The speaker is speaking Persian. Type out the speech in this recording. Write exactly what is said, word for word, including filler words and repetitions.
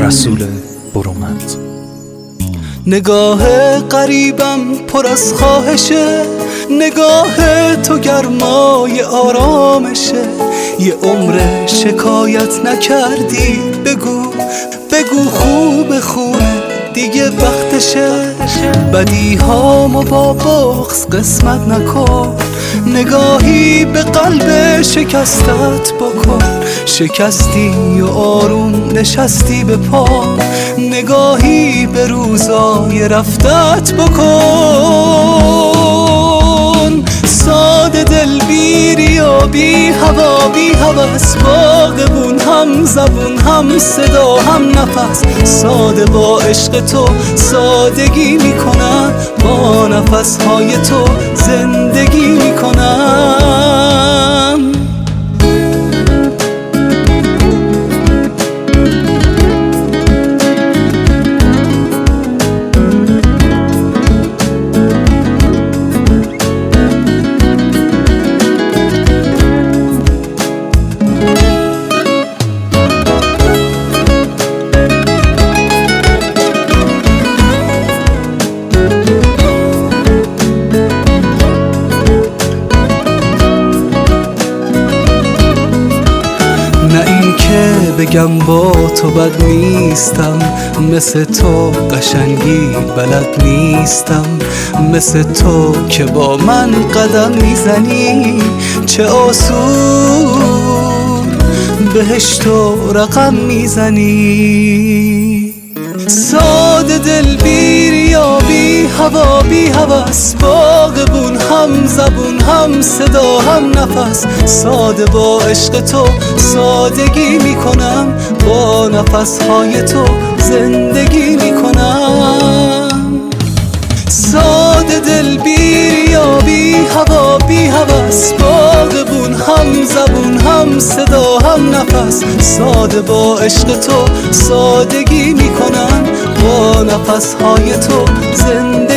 رسول برومند. نگاه غریبم پر از خواهشه، نگاه تو گرمای آرامشه. یه عمر شکایت نکردی، بگو بگو خوب خوبه دیگه وقتشه. بدی هامو با بغض قسمت نکن، نگاهی به قلب شکستت بکن. شکستی و آروم نشستی به پا، نگاهی به روزای رفتت بکن. ساده دل بیری و بی هوا بی هوس، باغبون هم زبون هم صدا هم نفس. ساده با عشق تو سادگی میکنم، با نفس های تو زندگی میکنم. نه این که بگم با تو بد نیستم، مثل تو قشنگی بلد نیستم. مثل تو که با من قدم میزنی، چه آسون بهشت و رقم میزنی. ساده دل بیری و بی هوا بی هوس، باغبون هم زبون هم صدا هم نفس. ساده با عشق تو سادگی میکنم، با نفس های تو زندگی میکنم. ساده دل بیری و بی هوا بی هوس، باغبون هم زبون هم صدا هم نفس. ساده با عشق تو سادگی میکنم، با نفس های تو زندگی